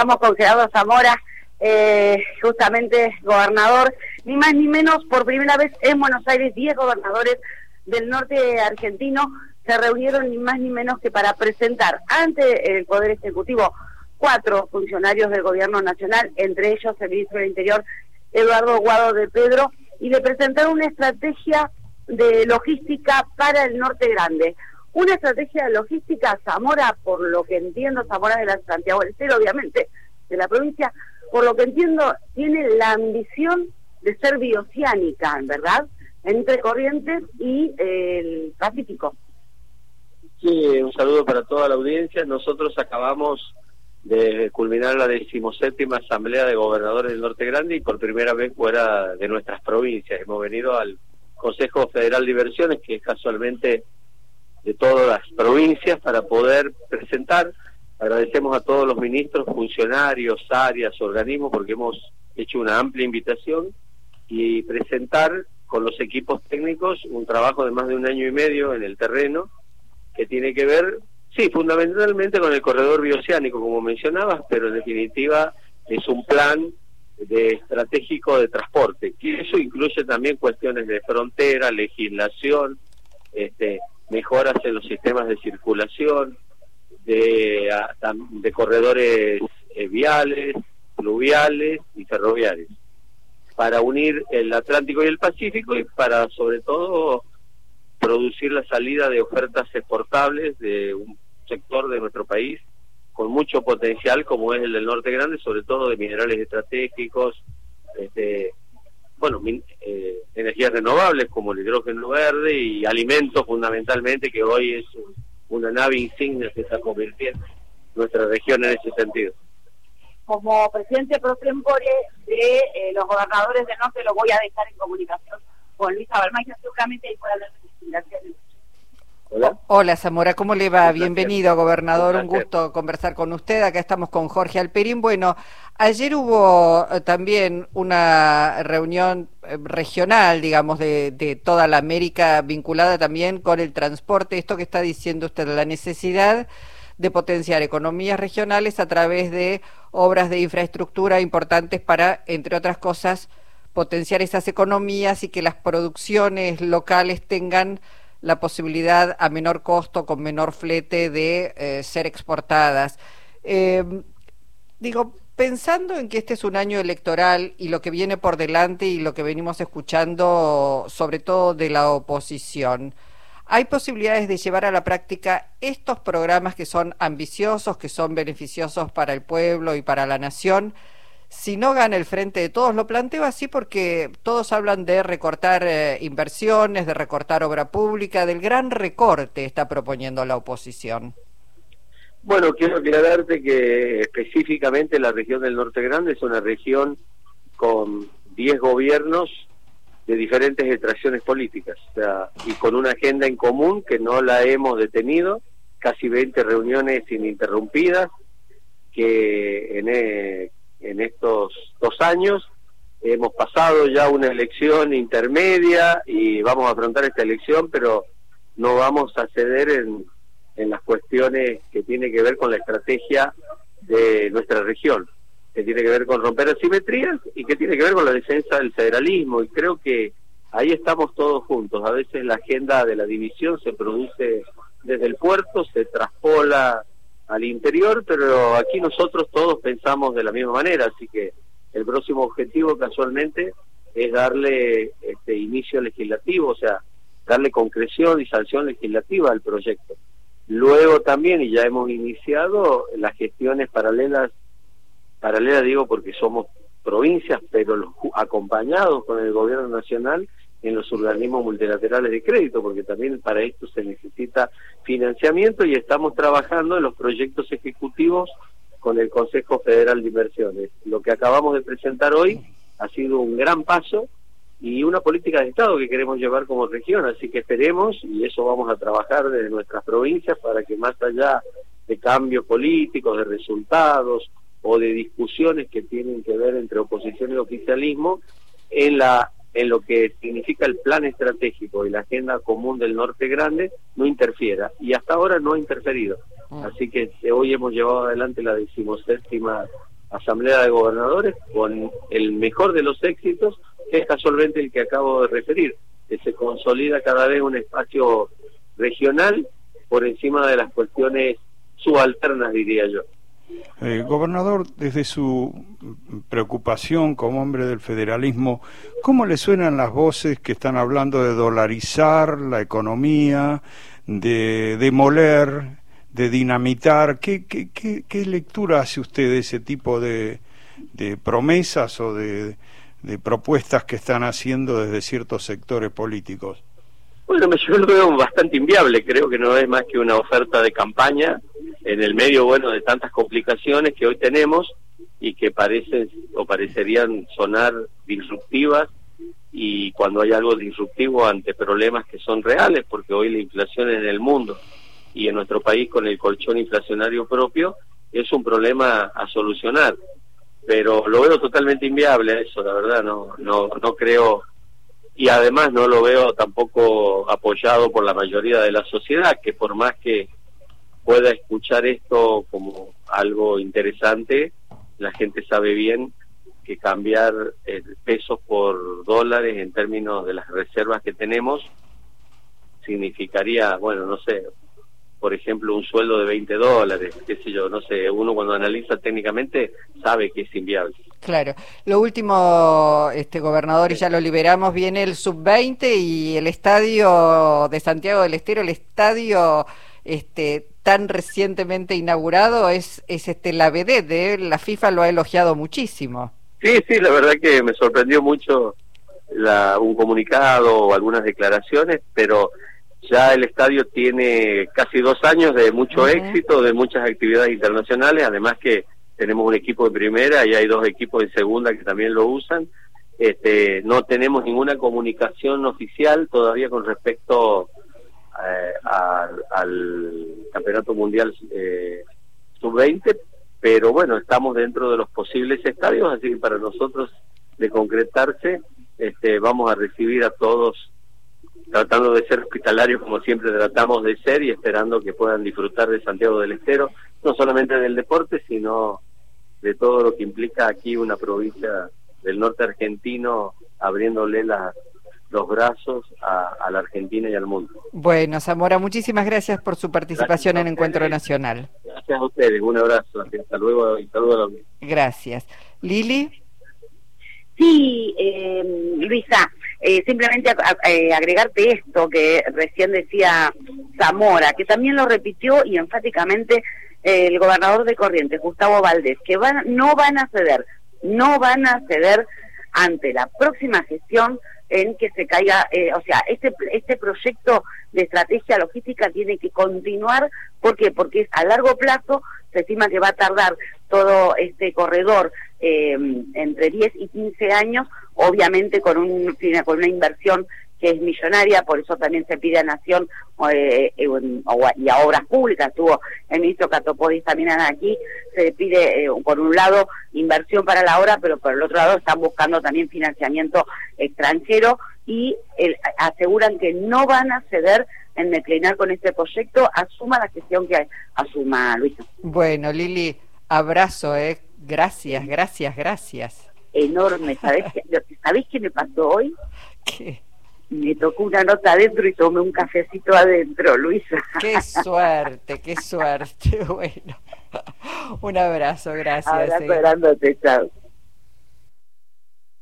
Estamos con Gerardo Zamora, justamente gobernador, ni más ni menos, por primera vez en Buenos Aires, 10 gobernadores del norte argentino se reunieron ni más ni menos que para presentar ante el Poder Ejecutivo 4 funcionarios del Gobierno Nacional, entre ellos el ministro del Interior, Eduardo Guado de Pedro, y le presentaron una estrategia de logística para el Norte Grande. Una estrategia de logística, Zamora, por lo que entiendo, Zamora de la Santiago del Estero, obviamente, de la provincia, por lo que entiendo, tiene la ambición de ser bioceánica, ¿verdad?, entre Corrientes y el Pacífico. Sí, un saludo para toda la audiencia. Nosotros acabamos de culminar la 17ª Asamblea de Gobernadores del Norte Grande y por primera vez fuera de nuestras provincias. Hemos venido al Consejo Federal de Inversiones, que es casualmente de todas las provincias, para poder presentar. Agradecemos a todos los ministros, funcionarios, áreas, organismos, porque hemos hecho una amplia invitación y presentar con los equipos técnicos un trabajo de más de 1 año y medio en el terreno, que tiene que ver, sí, fundamentalmente con el corredor bioceánico, como mencionabas, pero en definitiva es un plan estratégico de transporte, que eso incluye también cuestiones de frontera, legislación, mejoras en los sistemas de circulación, de corredores viales, fluviales y ferroviarios, para unir el Atlántico y el Pacífico y para, sobre todo, producir la salida de ofertas exportables de un sector de nuestro país con mucho potencial, como es el del Norte Grande, sobre todo de minerales estratégicos, energías renovables como el hidrógeno verde y alimentos, fundamentalmente, que hoy es una nave insignia que se está convirtiendo nuestra región en ese sentido. Como presidente pro tempore de los gobernadores del norte, lo voy a dejar en comunicación con Luisa Balmaya, seguramente ahí puede hablar de legislaciones. Hola. Hola Zamora, ¿cómo le va? Un Bienvenido, gobernador, un placer. gusto conversar con usted. Acá estamos con Jorge Alperín. Bueno, ayer hubo también una reunión regional, digamos, de toda la América, vinculada también con el transporte. Esto que está diciendo usted, la necesidad de potenciar economías regionales a través de obras de infraestructura importantes para, entre otras cosas, potenciar esas economías y que las producciones locales tengan la posibilidad a menor costo, con menor flete, de ser exportadas. Pensando en que este es un año electoral y lo que viene por delante y lo que venimos escuchando, sobre todo de la oposición, ¿hay posibilidades de llevar a la práctica estos programas que son ambiciosos, que son beneficiosos para el pueblo y para la nación? Si no gana el Frente de Todos, lo planteo así porque todos hablan de recortar inversiones, de recortar obra pública, del gran recorte está proponiendo la oposición. Bueno, quiero aclararte que específicamente la región del Norte Grande es una región con 10 gobiernos de diferentes extracciones políticas, o sea, y con una agenda en común que no la hemos detenido, casi 20 reuniones ininterrumpidas, que en estos 2 años hemos pasado ya una elección intermedia y vamos a afrontar esta elección, pero no vamos a ceder en las cuestiones que tienen que ver con la estrategia de nuestra región, que tiene que ver con romper asimetrías y que tiene que ver con la defensa del federalismo, y creo que ahí estamos todos juntos. A veces la agenda de la división se produce desde el puerto, se traspola al interior, pero aquí nosotros todos pensamos de la misma manera, así que el próximo objetivo casualmente es darle inicio legislativo, o sea, darle concreción y sanción legislativa al proyecto. Luego también, y ya hemos iniciado las gestiones paralelas digo porque somos provincias, pero acompañados con el gobierno nacional en los organismos multilaterales de crédito, porque también para esto se necesita financiamiento, y estamos trabajando en los proyectos ejecutivos con el Consejo Federal de Inversiones. Lo que acabamos de presentar hoy ha sido un gran paso y una política de Estado que queremos llevar como región, así que esperemos, y eso vamos a trabajar desde nuestras provincias, para que más allá de cambios políticos, de resultados o de discusiones que tienen que ver entre oposición y oficialismo, en lo que significa el plan estratégico y la agenda común del Norte Grande, no interfiera, y hasta ahora no ha interferido. Así que hoy hemos llevado adelante la 17ª Asamblea de Gobernadores con el mejor de los éxitos, que es casualmente el que acabo de referir, que se consolida cada vez un espacio regional por encima de las cuestiones subalternas, diría yo. Gobernador, desde su preocupación como hombre del federalismo, ¿cómo le suenan las voces que están hablando de dolarizar la economía, de demoler, de dinamitar? ¿Qué lectura hace usted de ese tipo de promesas o de propuestas que están haciendo desde ciertos sectores políticos? Bueno, yo lo veo bastante inviable, creo que no es más que una oferta de campaña en el medio, bueno, de tantas complicaciones que hoy tenemos y que parecen o parecerían sonar disruptivas, y cuando hay algo disruptivo ante problemas que son reales, porque hoy la inflación en el mundo y en nuestro país con el colchón inflacionario propio es un problema a solucionar, pero lo veo totalmente inviable eso, la verdad, no creo. Y además no lo veo tampoco apoyado por la mayoría de la sociedad, que por más que pueda escuchar esto como algo interesante, la gente sabe bien que cambiar pesos por dólares en términos de las reservas que tenemos significaría, bueno, no sé, por ejemplo, un sueldo de $20, qué sé yo, no sé, uno cuando analiza técnicamente sabe que es inviable. Claro. Lo último, gobernador, y ya lo liberamos, viene el Sub-20 y el estadio de Santiago del Estero, el estadio tan recientemente inaugurado, es la vedette, la FIFA lo ha elogiado muchísimo. Sí, la verdad que me sorprendió mucho un comunicado o algunas declaraciones, pero ya el estadio tiene casi 2 años de mucho éxito, de muchas actividades internacionales, además que tenemos un equipo de primera y hay 2 equipos de segunda que también lo usan. No tenemos ninguna comunicación oficial todavía con respecto al Campeonato Mundial Sub-20, pero bueno, estamos dentro de los posibles estadios, así que para nosotros, de concretarse, vamos a recibir a todos tratando de ser hospitalarios como siempre tratamos de ser y esperando que puedan disfrutar de Santiago del Estero, no solamente del deporte, sino de todo lo que implica aquí una provincia del norte argentino, abriéndole los brazos a la Argentina y al mundo. Bueno, Zamora, muchísimas gracias por su participación en Encuentro Nacional. Gracias a ustedes, un abrazo, hasta luego y saludos. Gracias. ¿Lili? Sí, Luisa, simplemente agregarte esto que recién decía Zamora, que también lo repitió y enfáticamente el gobernador de Corrientes, Gustavo Valdés, que no van a ceder ante la próxima gestión en que se caiga, este proyecto de estrategia logística tiene que continuar. ¿Por qué? Porque a largo plazo se estima que va a tardar todo este corredor entre 10 y 15 años, obviamente con una inversión que es millonaria, por eso también se pide a Nación y a Obras Públicas, estuvo el ministro Catopodis también aquí, se pide por un lado inversión para la obra, pero por el otro lado están buscando también financiamiento extranjero y aseguran que no van a ceder en declinar con este proyecto, asuma la gestión que asuma Luisa. Bueno, Lili, abrazo, gracias. Enorme, ¿sabés qué me pasó hoy? ¿Qué? Me tocó una nota adentro y tomé un cafecito adentro, Luisa. Qué suerte. Bueno, un abrazo, gracias. Abrazo grande, chao.